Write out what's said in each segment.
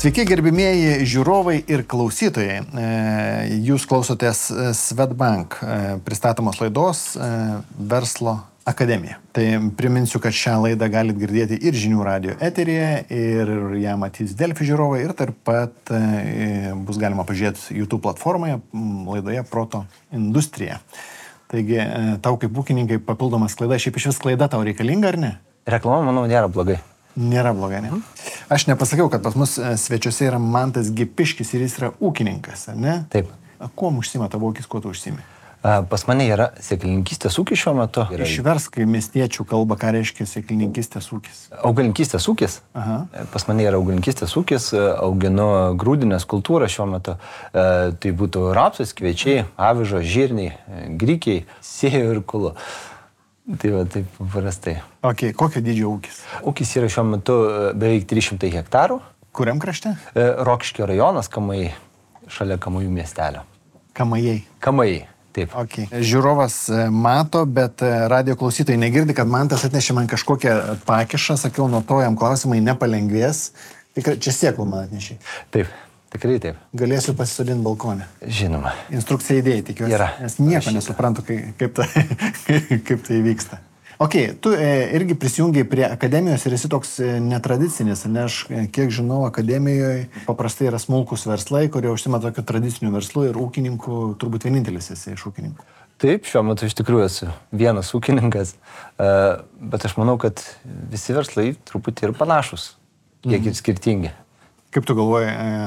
Sveiki, gerbimieji žiūrovai ir klausytojai. Jūs klausotės Swedbank pristatomos laidos Verslo akademija. Tai priminsiu, kad šią laidą galite girdėti ir žinių radio eteryje, ir ją matys Delfi žiūrovai, ir taip pat bus galima pažiūrėti YouTube platformoje laidoje Proto industrija. Taigi, tau kaip ūkininkai papildomas klaida, šiaip iš vis klaida tau reikalinga ar ne? Reklama, manau, nėra blogai. Nėra blogai, ne? Aš nepasakiau, kad pas mus svečiuose yra Mantas Gipiškis ir jis yra ūkininkas, ar ne? Taip. Kuo užsiima tavo ūkis, kuo tu užsiimi? Pas mane yra sėklininkystės ūkis šiuo metu. Išversk į miestiečių kalbą, ką reiškia sėklininkystės ūkis. Augalininkystės ūkis. Aha. Pas mane yra augalininkystės ūkis, auginu grūdinės kultūras šiuo metu. Tai būtų rapsas, kviečiai, avižos, žirniai, grikiai, sėjų ir kulu. Tai va, taip paprastai. Ok, kokio dydžio ūkis? Ūkis yra šiuo metu beveik 300 hektarų. Kuriam krašte? Rokiškio rajonas, Kamajai, šalia Kamajų miestelio. Kamajai. Kamajai, taip. Ok. Žiūrovas mato, bet radio klausytojai negirdi, kad Mantas atnešė man kažkokią pakišą, sakiau, nuo to jam klausimai nepalengvės. Tikrai, čia sėklų man atnešė. Taip. Tikrai taip. Galėsiu pasisodinti balkonę. Žinoma. Instrukcija idėjai, tikiuosi. Yra. Nes nieko nesuprantu, kaip tai vyksta. Ok, tu irgi prisijungiai prie akademijos ir esi toks netradicinis, nes aš kiek žinau, akademijoje paprastai yra smulkus verslai, kurie užsima tokiu tradiciniu verslu ir ūkininkų, turbūt vienintelis esi iš ūkininkų. Taip, šiuo metu iš tikrųjų esu vienas ūkininkas, bet aš manau, kad visi verslai truputį ir panašus, kiek ir skirtingi. Kaip tu galvoji,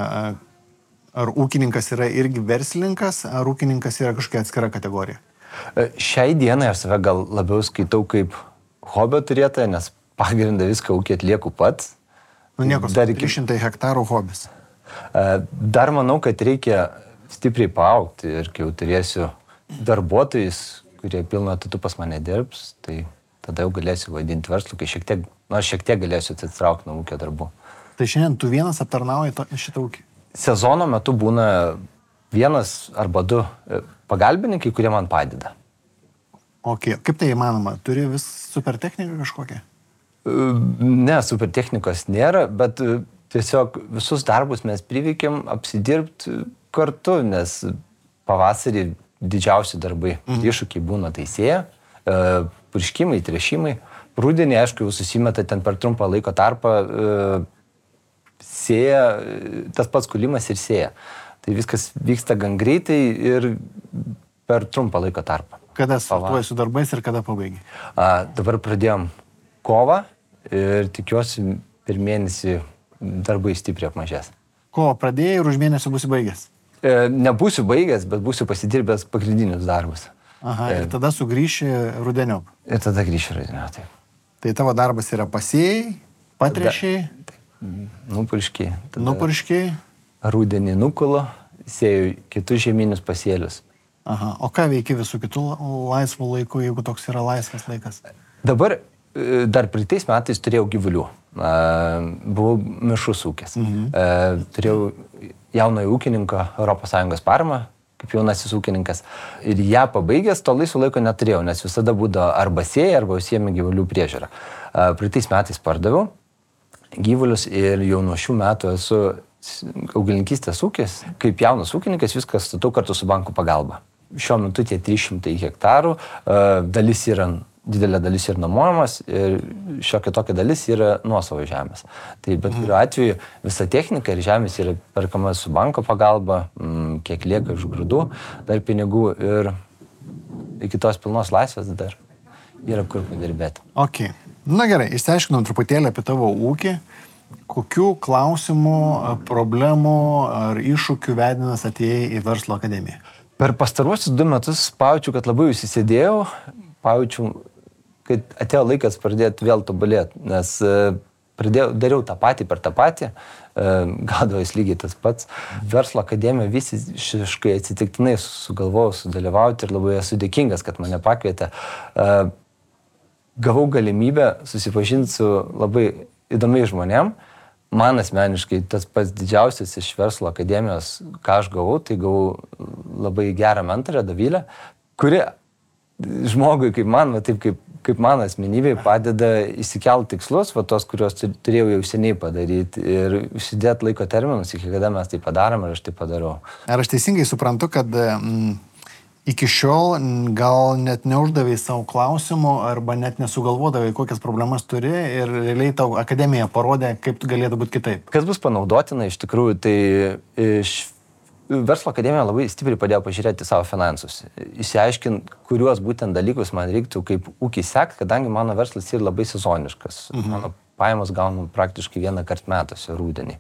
ar ūkininkas yra irgi verslininkas, ar ūkininkas yra kažkokia atskira kategorija? Šiai dienai aš save gal labiau skaitau kaip hobio turėtoją, nes pagrindą viską ūkį atlieku pats. Nu nieko, 300 hektarų hobis. Dar manau, kad reikia stipriai paaugti ir kai jau turėsiu darbuotojus, kurie pilnu etatu pas mane dirbs, tai tada jau galėsiu vadinti verslu, kai šiek tiek galėsiu atsitraukti nuo ūkio darbų. Tai šiandien tu vienas aptarnauji šitą ūkį? Sezono metu būna vienas arba du pagalbininkai, kurie man padeda. Ok, kaip tai įmanoma? Turi vis super techniką kažkokią? Ne, super technikos nėra, bet tiesiog visus darbus mes priveikėm apsidirbti kartu, nes pavasarį didžiausi darbai, iššūkiai būna taisėja, purškimai, tręšimai. Rudenį, aišku, jau susimeta ten per trumpą laiko tarpą, sėja, tas pats kulimas ir sėja. Tai viskas vyksta gan greitai ir per trumpą laiko tarpą. Kada startuoji su darbais ir kada pabaigai? Dabar pradėjom kovą ir tikiuosi per mėnesį darbai stipriai apmažės. Kovą pradėjai ir už mėnesį būsi baigęs? Nebūsiu baigęs, bet būsiu pasidirbęs pagrindinius darbus. Aha, ir tada sugrįši rudeniop? Ir tada grįšiu rudeniop, taip. Tai tavo darbas yra pasėjai, patręšiai? Nupurškiai. Nupurškiai? Rudenį nukulo, sėjau kitus žieminius pasėlius. Aha, o ką veiki visų kitų laisvų laikų, jeigu toks yra laisvas laikas? Dabar, dar praeitais metais turėjau gyvulių. Buvau mišrus ūkis. Turėjau jaunojo ūkininko ES paramą, kaip jaunasis ūkininkas. Ir ją pabaigęs, to laisvo laiko neturėjau, nes visada būdavo arba sėjai, arba užsiėmė gyvulių priežiūrą. Praeitais metais pardaviau gyvulius ir jau nuo šių metų esu augalininkystės ūkis. Kaip jaunas ūkininkas viskas statau kartu su bankų pagalba. Šiuo metu tie 300 hektarų, didelė dalis yra nuomojamas ir šiokia tokia dalis yra nuosavo žemės. Tai bet kuriuo atveju visa technika ir žemės yra perkama su banko pagalba, kiek lieka iš grūdų, dar pinigų ir iki tos pilnos laisvės dar yra kur padirbėti. Ok. Na gerai, išsiaiškinom truputėlį apie tavo ūkį. Kokių klausimų, problemų ar iššūkių vedinas atėjai į verslo akademiją? Per pastaruosius 2 metus pajaučiu, kad labai įsisėdėjau, pajaučiu, kad atėjo laikas pradėti vėl tobulėti, nes dariau tą patį per tą patį, gaudavais lygiai tas pats. Verslo akademija visiškai atsitiktinai sugalvojau sudalyvauti ir labai esu dėkingas, kad mane pakvietė. Gavau galimybę susipažinti su labai įdomiais žmonėm. Man asmeniškai tas pats didžiausias iš verslo akademijos, ką aš gavau, tai gavau labai gerą mentorę, Dovilę, kuri žmogui kaip man, taip kaip kaip man asmenybei padeda įsikelti tikslus, va tos, kuriuos turėjau jau seniai padaryti ir užsidėti laiko terminus, iki kada mes tai padarom ir aš tai padarau. Ar aš teisingai suprantu, kad iki šiol gal net neuždavai savo klausimų arba net nesugalvodavai, kokias problemas turi ir realiai tau akademija parodė, kaip tu galėtų būti kitaip? Kas bus panaudotina iš tikrųjų, tai Verslo akademija labai stipriai padėjo pažiūrėti savo finansus. Išsiaiškinti, kuriuos būtent dalykus man reiktų kaip ūkį sekti, kadangi mano verslas yra labai sezoniškas. Mano pajamos gaunu praktiškai vieną kartą metuose rūdienį.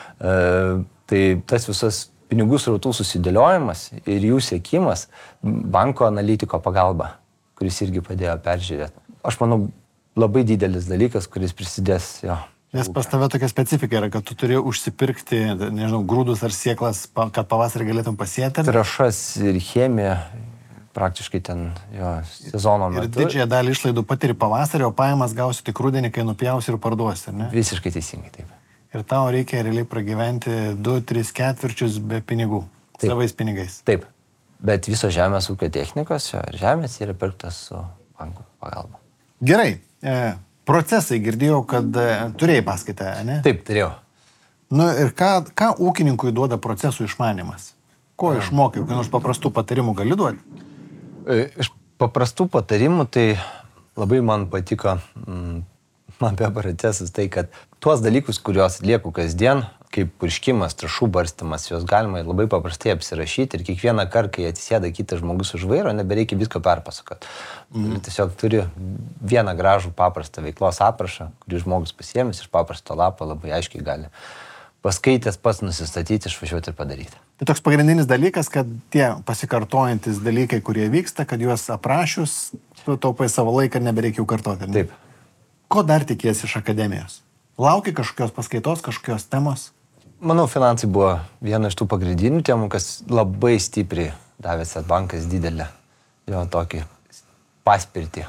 Tai tas visas pinigų srautų susidėliojimas ir jų siekimas banko analitiko pagalba, kuris irgi padėjo peržiūrėti. Aš manau, labai didelis dalykas, kuris prisidės jo. Nes pas tave tokia specifika yra, kad tu turi užsipirkti, nežinau, grūdus ar sieklas, kad pavasarį galėtum pasėti. Trąšas ir chemiją praktiškai ten jo sezono metu. Ir didžiąją dalį išlaidų patiri pavasarį, o pajamas gausi tik rudenį, kai nupjausi ir parduosi, ne? Visiškai teisingai, taip. Ir tau reikia realiai pragyventi 2-3 ketvirčius be pinigų, savais pinigais. Taip, bet viso žemės ūkio technikos ir žemės yra pirktas su bankų pagalba. Gerai. Procesai, girdėjau, kad turėjai paskaitą, ne? Taip, turėjau. Nu ir ką ūkininkui duoda procesų išmanimas? Ko išmokai? Kokių nors paprastų patarimų gali duoti? Iš paprastų patarimų tai labai man patiko apie procesus tai, kad tuos dalykus, kuriuos atlieku kasdien, kaip purškimas, trąšų barstymas, juos galima labai paprastai apsirašyti ir kiekvieną kartą, kai atsisėda kitas žmogus už vairo, nebereikia visko perpasakoti. Tiesiog turi vieną gražų paprastą veiklos aprašą, kurį žmogus pasiėmęs iš paprasto lapo labai aiškiai gali paskaitęs pats nusistatyti, išvažiuoti ir padaryti. Tai toks pagrindinis dalykas, kad tie pasikartojantis dalykai, kurie vyksta, kad juos aprašius, tu taupai savo laiką ir nebereikia jų kartoti. Ne? Taip. Ko dar tikiesi iš akademijos? Lauki kažkokios paskaitos, kažkokios temos? Manau, finansai buvo viena iš tų pagrindinių temų, kas labai stipriai davė Swedbankas didelę jo tokį paspirtį.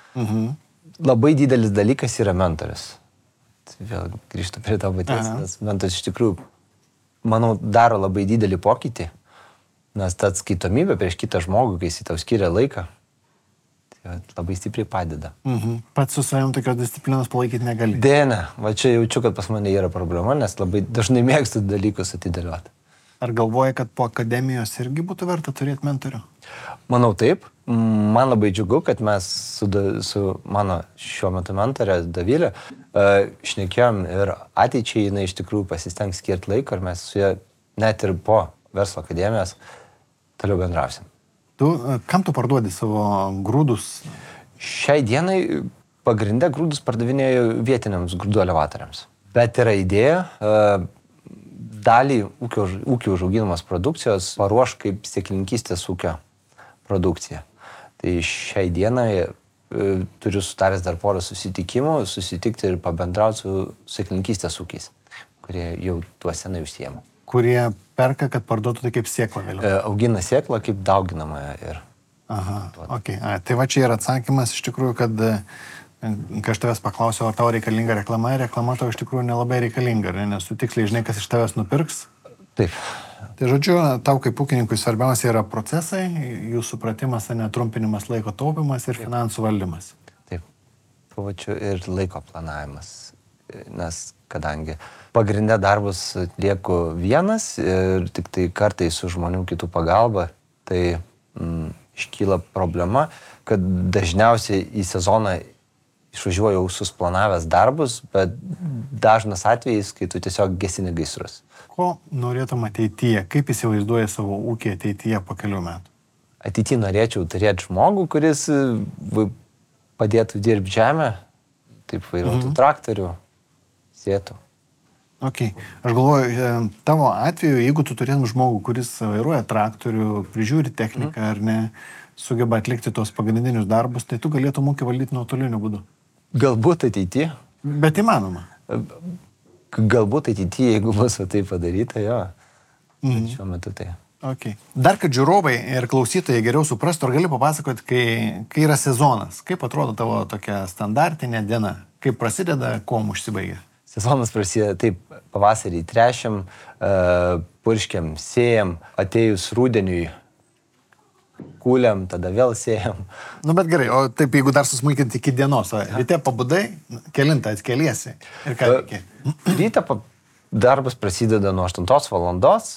Labai didelis dalykas yra mentorius. Tai vėl grįžtu prie to paties, nes mentorius iš tikrųjų, manau, daro labai didelį pokytį, nes ta atskaitomybė prieš kitą žmogų, kai jis tau skiria laiką, tai labai stipriai padeda. Pats su savim tokios disciplinos palaikyti negali. Dėne, va čia jaučiu, kad pas mane yra problema, nes labai dažnai mėgstu dalykus atidėlioti. Ar galvoji, kad po akademijos irgi būtų verta turėti mentorių? Manau taip. Man labai džiugu, kad mes su mano šiuo metu mentorė Davilė šnekėjom ir ateičiai jinai iš tikrųjų pasistengs skirti laiką ir mes su ja net ir po Verslo akademijos toliau bendrausim. Kam tu parduodi savo grūdus? Šiai dienai pagrindę grūdus pardavinėjau vietiniams grūdų elevatoriams. Bet yra idėja dalį ūkio užauginamos produkcijos paruoš kaip sėklininkystės ūkio produkcija. Tai šiai dienai turiu sutaręs dar porą susitikimų, susitikti ir pabendrauti su sėklininkystės ūkiais, kurie jau tuo senai užsiema. Kurie perka, kad parduotų tai kaip sėklą vėliau? Augina sėklą kaip dauginamąją ir... Aha, okei. Tai va čia yra atsakymas iš tikrųjų, kad kai aš tavęs paklausiau, ar tau reikalinga reklama tau iš tikrųjų nelabai reikalinga, nes tu tiksliai žinai, kas iš tavęs nupirks. Taip. Tai žodžiu, tau kaip ūkininkui svarbiausia yra procesai, jų supratimas, netrumpinimas, laiko taupimas ir finansų valdymas. Taip. Pavačiu ir laiko planavimas, nes kadangi pagrindė darbus atlieku vienas ir tik tai kartais su žmonių kitų pagalba, tai iškyla problema, kad dažniausiai į sezoną išvažiuoju susplanavęs darbus, bet dažnas atvejis, kai tu tiesiog gesini gaisrus. Ko norėtum ateityje? Kaip įsivaizduoji savo ūkį ateityje po kelių metų? Ateityje norėčiau turėti žmogų, kuris padėtų dirbti žemę, taip vairuotų traktorių, sėtų. Okay. Aš galvoju, tavo atveju, jeigu tu turėtum žmogų, kuris vairuoja traktorių, prižiūri techniką ar ne, sugeba atlikti tos pagrindinius darbus, tai tu galėtum ūkį valdyti nuotoliniu būdu. Galbūt ateityje. Bet įmanoma. Galbūt ateityje, jeigu bus tai padaryta, jo. Šiuo metu tai. Okay. Dar kad žiūrovai ir klausytojai geriau suprastų, ar gali papasakoti, kai yra sezonas, kaip atrodo tavo tokia standartinė diena, kaip prasideda, kuom užsibaigia? Sezonas prasideda taip, pavasarį trešiam, purškiam, sėjam, atėjus rudeniui kūliam, tada vėl sėjam. Nu, bet gerai, o taip, jeigu dar susmulkinti iki dienos, o ryte pabudai, kelintą atskeliesi ir ką reikia? Ryte darbas prasideda nuo 8 valandos,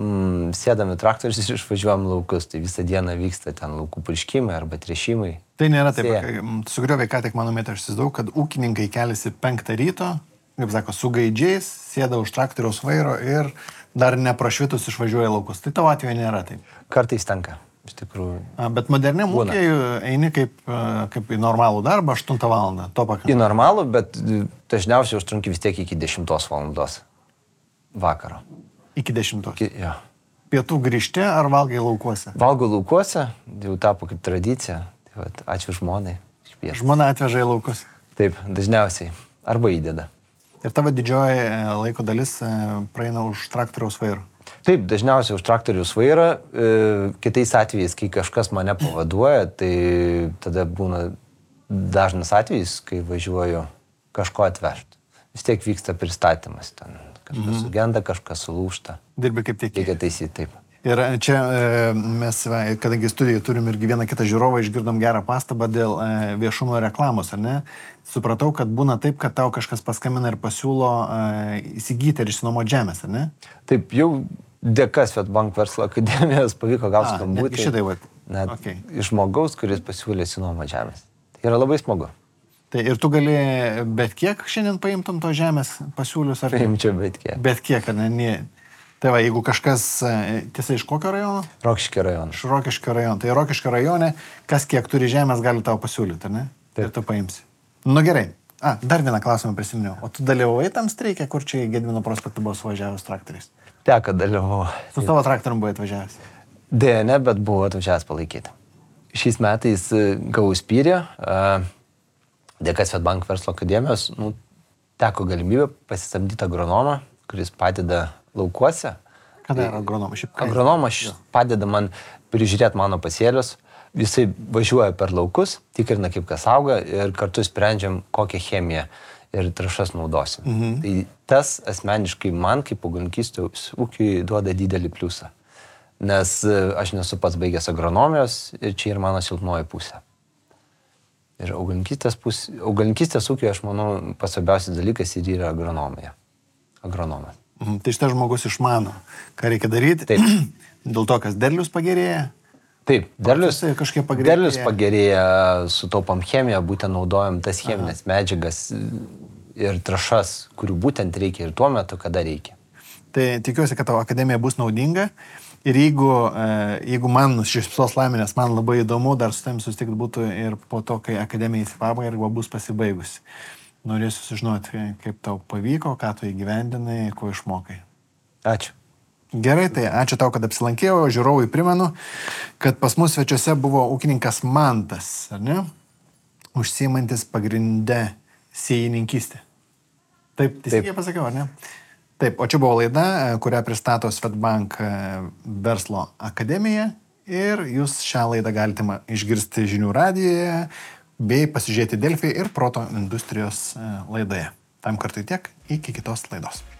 sėdam į traktorius ir išvažiuojam laukus, tai visą dieną vyksta ten laukų purškimai arba tręšimai. Tai nėra taip, sugriovė ką tik mano mėtą, aš įsivaizduoju, kad ūkininkai keliasi 5 ryto, kaip sako, su gaidžiais, sėda už traktoriaus vairo ir dar neprašvitus išvažiuoja laukus. Tai tavo atveju nėra taip. Kartais tenka, iš tikrųjų. Bet moderniam ūkiai eini kaip į normalų darbą 8 valandą. Į normalų, bet dažniausiai užtrunki vis tiek iki 10 valandos vakaro. Iki 10. Jo. Pietų grįžti ar valgai laukuose? Valgau laukuose, jau tapo kaip tradicija. Tai vat, ačiū žmonai. Žmona atveža į laukus. Taip, dažniausiai. Arba įdeda. Ir tavo didžioji laiko dalis praeina už traktoriaus vairo. Taip, dažniausiai už traktoriaus vairo. Kitais atvejais, kai kažkas mane pavaduoja, tai tada būna dažnas atvejis, kai važiuoju kažko atvežti. Vis tiek vyksta pristatymas ten. Kažkas sugenda, kažkas sulūžta. Dirbi kaip tiek. Reikia taisyti, taip. Ir čia mes, kadangi studijoje turim irgi vieną kitą žiūrovą, išgirdom gerą pastabą dėl viešumo reklamos, ar ne? Supratau, kad būna taip, kad tau kažkas paskambina ir pasiūlo įsigyti ir išsinuomoti žemės, ar ne? Taip, jau dėka Swedbank verslo akademijos pavyko gauti skambutį. Šitai, va. Net iš žmogaus, kuris pasiūlė išsinuomoti žemės. Tai yra labai smagu. Tai ir tu gali bet kiek šiandien paimtum to žemės pasiūlius? Ar... Paimčiau bet kiek. Bet kiek, ar ne? Tai va, jeigu kažkas, tiesa, iš kokio rajono? Rokiškio rajono. Iš Rokiškio rajono. Tai Rokiškio rajone, kas kiek turi žemės, gali tau pasiūlyti, ar ne? Taip. Ir tu paimsi. Nu gerai. Dar vieną klausimą prisiminiau. O tu dalyvavai tam streike, kur čia į Gedimino prospektą buvo suvažiavęs traktoriais? Teko dalyvau. Su tavo traktorium buvai atvažiavęs? Deja, ne, bet buvau atvažiavęs palaikyti. Šiais metais gavau spyrį. Dėka Swedbank verslo akademijos, teko galimybę pasisamdyti agronomą, kuris padeda laukuose. Kada yra agronomas? Agronomas padeda man prižiūrėti mano pasėlius. Jisai važiuoja per laukus, tikrina kaip kas auga ir kartu sprendžiam, kokią chemiją ir trąšas naudosim. Tai tas asmeniškai man kaip augalininkystės ūkiui duoda didelį pliusą. Nes aš nesu pats baigęs agronomijos ir čia yra mano silpnoji pusė. Ir augalininkystės ūkio, aš manau, pasvarbiausias dalykas ir yra agronomija. Agronomas. Tai šitas žmogus išmano, ką reikia daryti. Taip. Dėl to, kas derlius pagerėja. Taip, derlius pagerėja. Pagerėja, sutaupam chemiją, būtent naudojam tas cheminės medžiagas ir trąšas, kurių būtent reikia ir tuo metu, kada reikia. Tai tikiuosi, kad tavo akademija bus naudinga. Ir jeigu man šypsos laimė, nes man labai įdomu, dar su tavim susitikti būtų ir po to, kai akademija įsipabaigia ir bus pasibaigusi. Norėsiu sužinoti, kaip tau pavyko, ką tu įgyvendinai, ko išmokai. Ačiū. Gerai, tai ačiū tau, kad apsilankėjau. Žiūrovui primenu, kad pas mus svečiuose buvo ūkininkas Mantas, ar ne? Užsiimantis pagrindę sėjininkystę. Taip, teisingai pasakiau, ar ne? Taip, o čia buvo laida, kurią pristato Swedbank verslo akademija ir jūs šią laidą galite išgirsti žinių radijoje bei pasižiūrėti Delfi ir Proto industrijos laidoje. Tam kartui tiek, iki kitos laidos.